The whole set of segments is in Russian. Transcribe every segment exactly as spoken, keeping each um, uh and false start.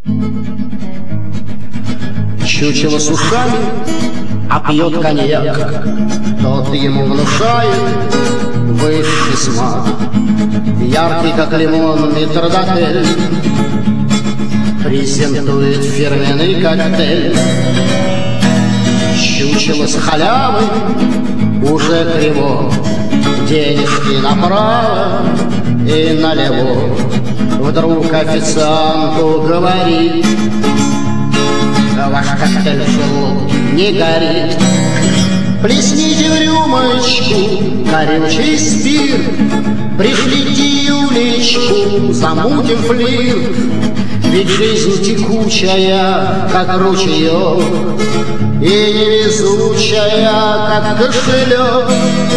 Чучело с ушами, а пьет коньяк, тот ему внушает высший смак. Яркий, как лимон, метрдотель презентует фирменный коктейль. Чучело с халявой уже криво, денежки направо и налево. Вдруг официанту говорит: ваш коктейль в желудке не горит. Плесните в рюмочку горючий спирт, пришлите Юлечку, замутим флирт. Ведь жизнь текучая, как ручеек, и невезучая, как кошелек.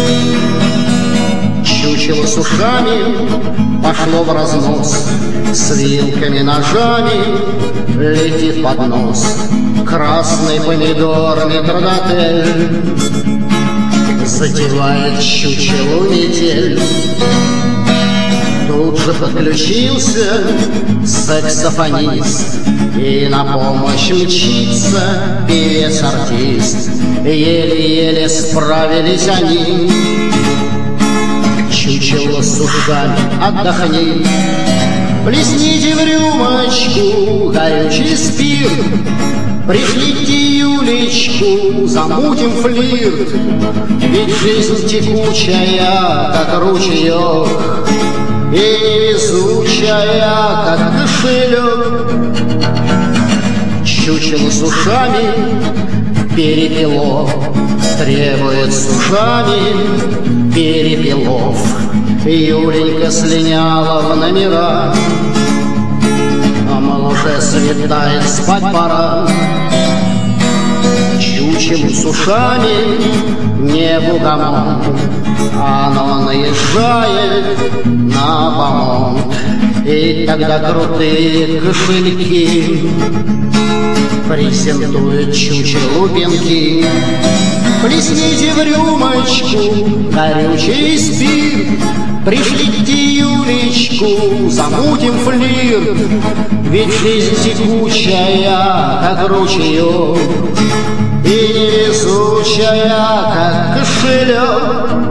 Чучело с ушами пошло в разнос, с вилками, ножами летит под нос. Красный помидор метрдотель затевает чучелу метель. Тут же подключился саксофонист, и на помощь мчится певец-артист. Еле-еле справились они. Чучело с ушами, отдохни, плесните в рюмочку горючий спирт, пришлите Юлечку, замутим флирт. Ведь жизнь текучая, как ручеек, и невезучая, как кошелек. Чучело с ушами перепело, требует с ушами перепелов. Юленька слиняла в номера, а мол, уже светает, спать пора. Чучело с ушами не бугамон, оно наезжает на помон. И тогда крутые кошельки презентуют чучелу пинки. Плесните в рюмочку горючий спирт, пришлите Юлечку, замутим флирт. Ведь жизнь текучая, как ручеек, и невезучая, как кошелек.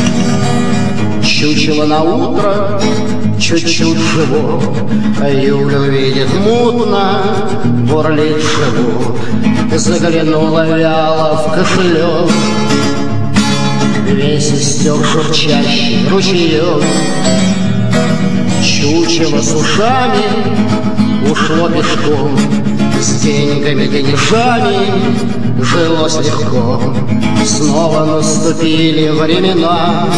Чучело на утро чуть-чуть живот, Юлю видит мутно, бурлит живот. Заглянула вяло в кошелек, весь истек журчащий ручеек. Чучело с ушами ушло пешком, с деньгами, деньжами жилось легко. Снова наступили времена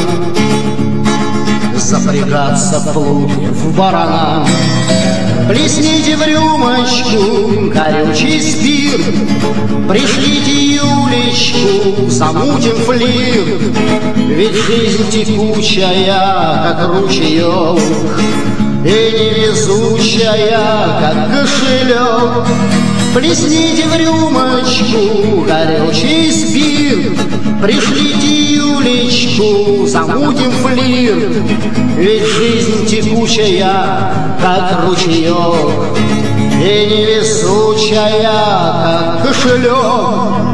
запрягаться в плуге в барана. Плесните в рюмочку горючий спирт, пришлите Юлечку, замутим флирт. Ведь жизнь текучая, как ручеек, и невезучая, как кошелек. Плесните в рюмочку горючий спирт, пришлите Юлечку, замутим флирт. Ведь жизнь текучая, как ручеек, и невезучая, как кошелек.